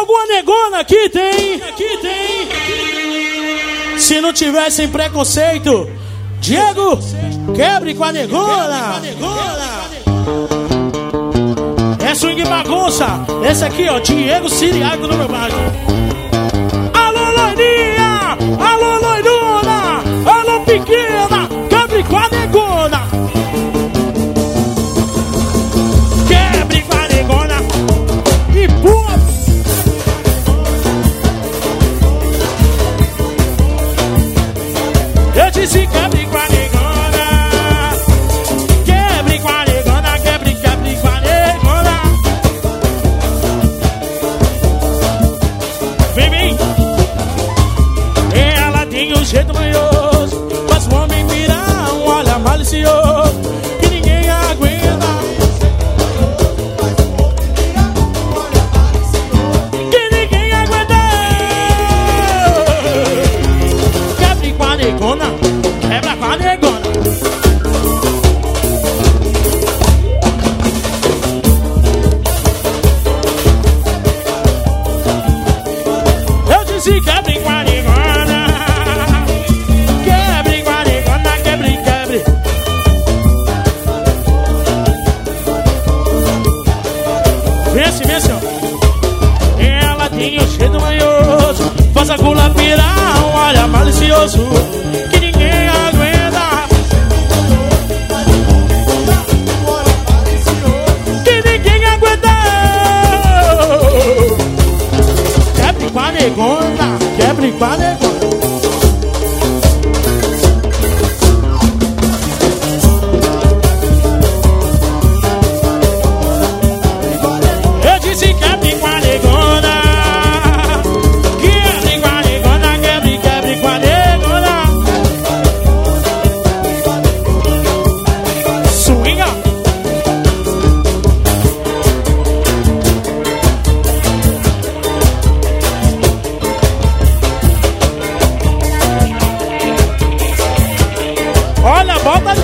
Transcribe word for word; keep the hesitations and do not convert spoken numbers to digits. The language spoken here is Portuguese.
alguma negona aqui? Tem. Aqui tem. Se não tivessem preconceito, Diego, quebre com a negona. É swing bagunça. Esse aqui, ó, Diego Siriaco do meu bairro. Alô, loirinha! Alô, loirona! Alô, pequena! Quebre com a negona! Quebre com a negona! E pula! Eu disse quebre com a negona! Quebre com a negona! Quebre, quebre com a negona! Vem, vem! Ela tem um jeito manhoso, faz o homem virar um olhar malicioso que ninguém aguenta. Que ninguém aguenta. Quebre com a negona, quebra com a negona. Eu disse quebre com a negona. Quebre com a negona, quebre, quebre. Vem assim, vem assim, ó. Ela tem um jeito manhoso, faz a gula virar um olhar malicioso que ninguém aguenta. Que ninguém aguenta. Quebre com a negona, quebre com a negona. Eu disse quebre com a negona. Quebre com a negona, quebre, quebre com a negona. Swinga. Olha, bota